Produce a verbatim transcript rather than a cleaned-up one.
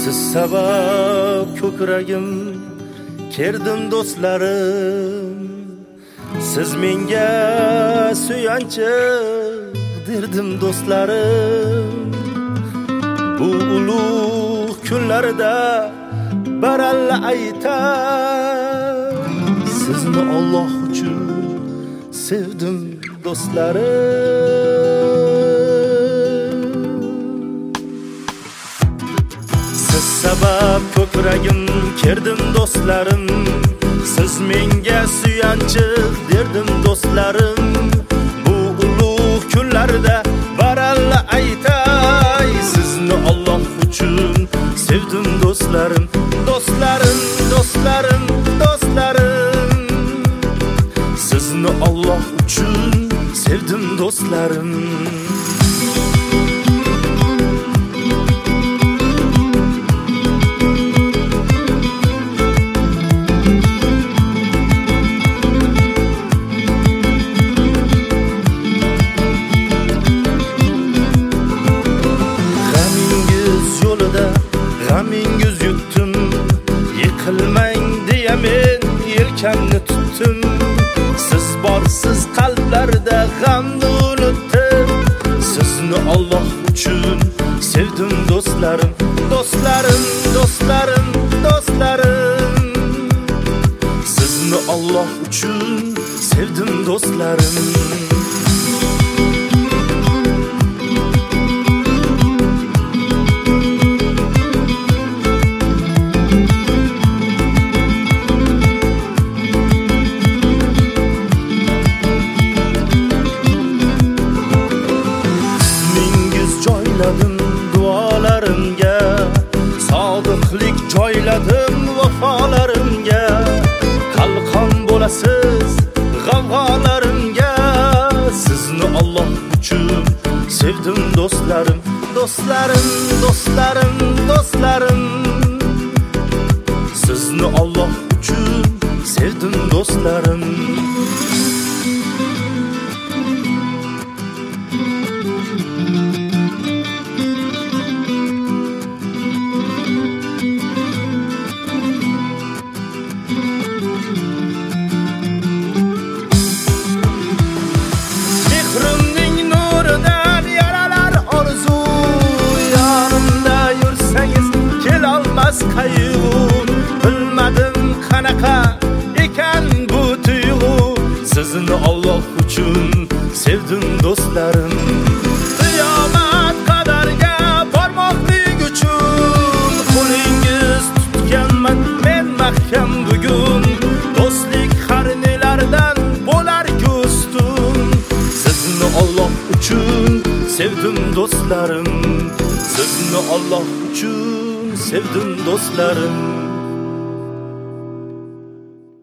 Siz sabab ko'kragim kerdim do'stlarim, siz menga suyanchiq derdim do'stlarim. Bu ulug' kunlarda baralla aytay, sizni Alloh uchun sevdim do'stlarim. Siz sabab ko'kragim kerdim do'stlarim, siz menga suyanchiq derdim do'stlarim. Bu ulug' kunlarda baralla aytay, sizni Alloh uchun sevdim do'stlarim. Do'stlarim, do'stlarim, do'stlarim, sizni Alloh uchun sevdim do'stlarim. G'amingiz yutdim, yiqilmang deya men yelkamni tutdim. Siz borsiz qalblarda g'amni unutdim, sizni Alloh uchun sevdim do'stlarim. Do'stlarim, do'stlarim, do'stlarim, sizni Alloh uchun sevdim do'stlarim. Duolarimga sodiqlik joyladim vafolarimga, qalqon bo'lasiz g'avg'olarimga, sizni Alloh uchun sevdim do'stlarim. Do'stlarim, do'stlarim, do'stlarim, sizni Alloh uchun sevdim do'stlarim. Qayg'u bilmadim qanaqa ekan bu tuyg'u, sizni Alloh uchun sevdim do'stlarim. Qiyomat qadarga bormoqlik uchun qo'lingiz tutganman men mahkam bugun, do'stlik har nelardan bo'lar ustun, sizni Alloh uchun sevdim do'stlarim. Sizni Alloh uchun sevdim do'stlarim.